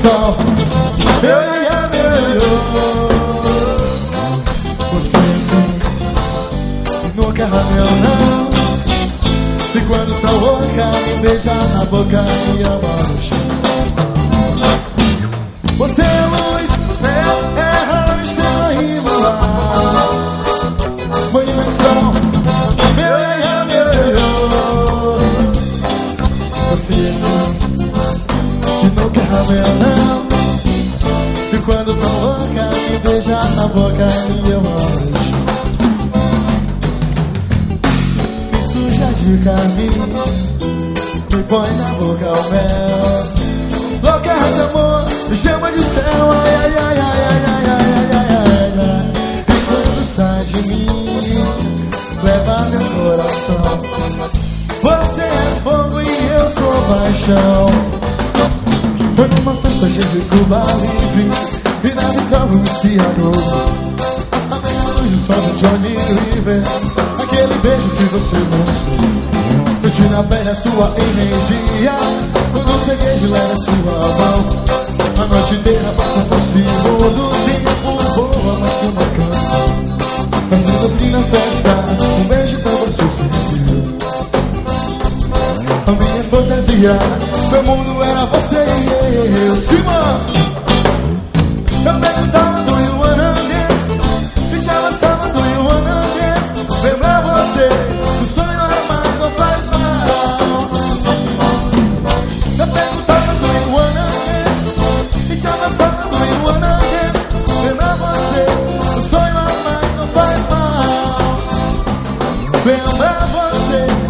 coração. Eu. Você assim nunca erra meu não. E quando tá louca, me beija na boca e ama no chão. Você é luz, erra, estrela e luar. Foi dimensão, meu. Você é assim que nunca erra meu não. E quando tá louca, me beija na boca e eu amo. Me suja de caminho, me põe na boca o mel. Louca de amor, me chama de céu. Ai. E quando sai de mim, leva meu coração. Você é fogo e eu sou paixão. Foi numa festa cheia de Cuba Livre e na vitrola um esquiador. A meia-luz e sol de Johnny Rivers, aquele beijo que você mostrou. Curti na pele a sua energia, quando peguei de leve a sua mão. A noite inteira passa por segundo, tempo voa, mas que não cansa. Mas no fim da festa, um beijo pra você serviu. A minha fantasia, meu mundo era você e eu. Simão, eu perguntava do you wanna dance, e já lançava do you wanna dance. Lembrar você, o sonho era mais, não faz mal. Eu perguntava do you wanna dance, e já lançava do you wanna dance. Lembrar você, o sonho era mais, não faz mal. Lembrar você.